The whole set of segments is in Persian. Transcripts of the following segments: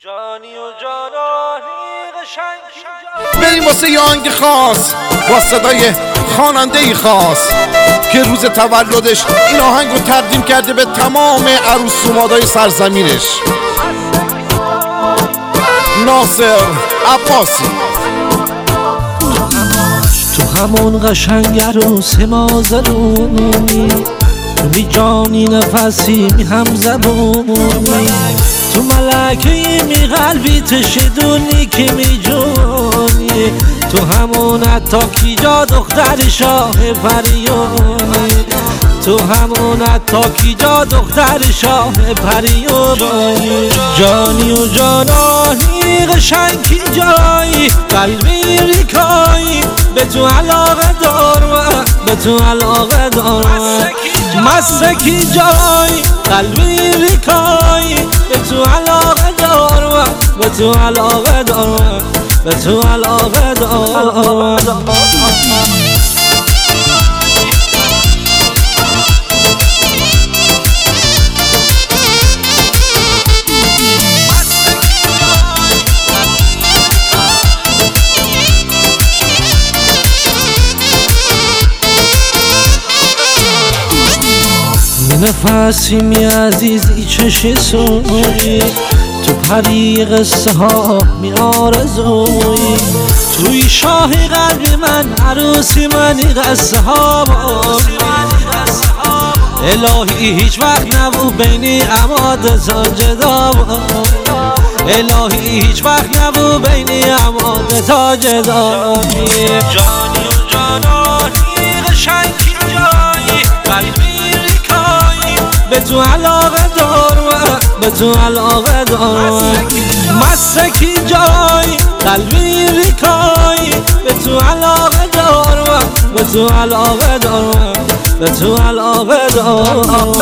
جانی و جانانی قشنگی بریم واسه یه آهنگ خاص با صدای خواننده‌ای خاص که روز تولدش این آهنگ رو تقدیم کرده به تمام عروسومادای سرزمینش. ناصر عباسی. تو همون قشنگ عروس مازرونی، تو می جانی نفسی می هم زبونی، تو ملکه می قلبی تشدونی که می جونی، تو همون اتاکی جا دختر شاه پریونی، تو همون اتاکی جا دختر شاه پریونی. جانی و جانانی قشنگی جایی، قلبی ریکایی به تو علاقه دارم، به تو علاقه دارم. مسکی جای قلبی ریکایی به تو علاقه دارم، به تو علاقه دارم، به تو علاقه دارم. نفسی می عزیزی چش سوی، تو پری قصه ها می آرزوی، توی شاه قلب من عروسی منی قصه ها الهی هیچ وقت نبو بینی اماد تا جدا، الهی هیچ وقت نبو بینی اماد تا جدا. جانی و جانانی قشنگی جایی، قلبی به تو علاقه دارم، به تو علاقه دارم. مسکی جای قلبی ریکایی به تو علاقه دارم، به تو علاقه دارم، به تو علاقه دارم.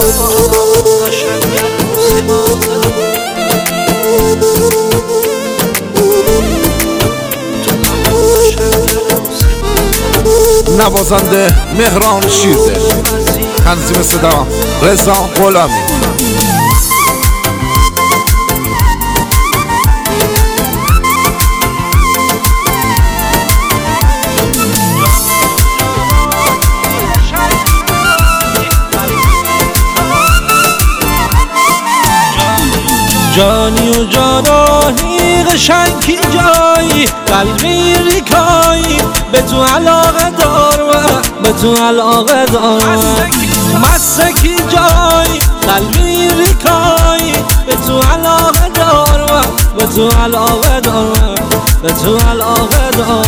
نوازنده مهران شیرده، تنظیم صدا رضا غلامی. جانی و جانانی قشنگی جایی، قلبی ریکایی به تو علاقه دارم، به تو علاقه دارم. مسکی جای قلبی ریکایی به تو علاقه دارم، به تو علاقه دارم، به تو علاقه دارم.